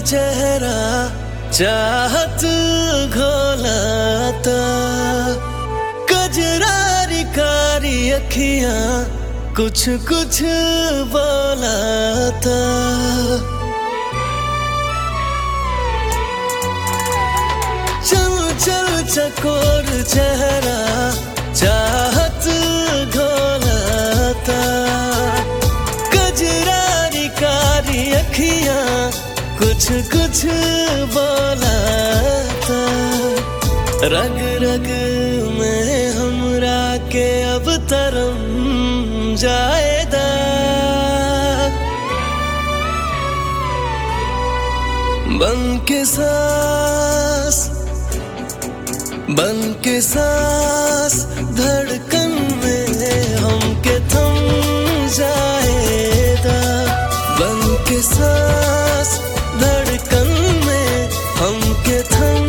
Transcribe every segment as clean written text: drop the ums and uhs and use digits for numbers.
चेहरा चाहत घोलाता, कजरारी कारी अखियां कुछ कुछ बोलाता। चल चल चकोर चेहरा चाहत घोलाता, कजरारी कारी अखियां कुछ कुछ बोलाता। रग रग में हमरा के अब तरम जाएदा, बन के सांस धड़कन में हमके थम जाएदा, बन के सांस धड़कन में हमके थम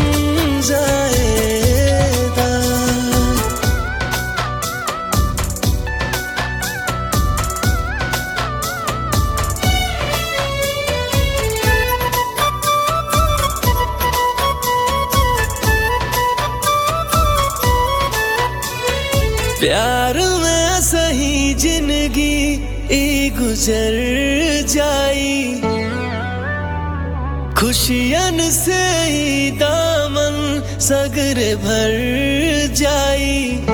जाएदा। प्यार में सही जिंदगी ई गुजर जाई, खुशियन से ही दामन सगरे भर जाई।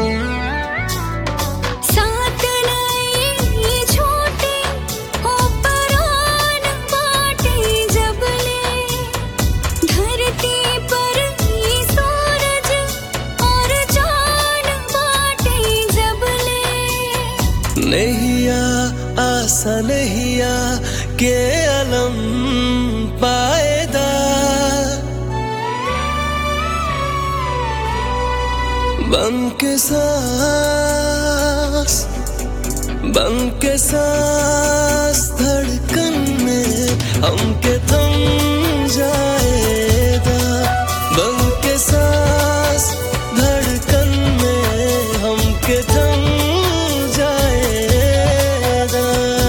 साथ लाई छोटे हो परान बाटे, जब ले धरती पर ही सूरज और चांद बाटे, जब ले नैया आसा नैया के अलम पाएदा, बन के सांस धड़कन में हमके थम जाएदा, बन के सांस धड़कन में हमके थम जाएदा।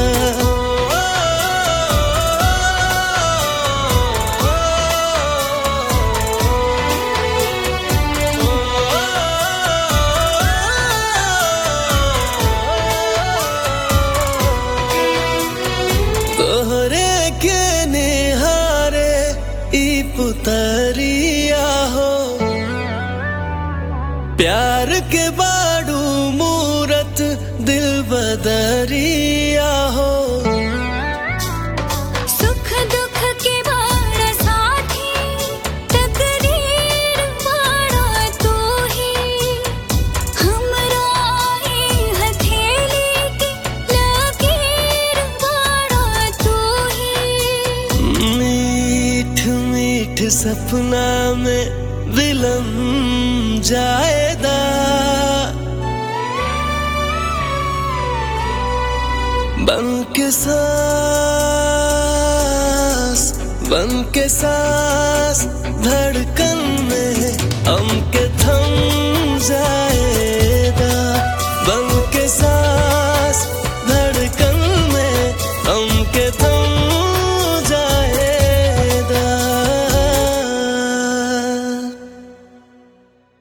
तोहरे के निहारे ई पुतरिया हो, प्यार के बाड़ू मूरत दिल बदरिया हो। सुख दुख के बार साथी तकदीर बाड़ा तू ही, हमरा ही हथेली की लकीर बाड़ा तू ही। मीठ मीठ सपना में विलम जाएदा, बन के सांस धड़कन में हम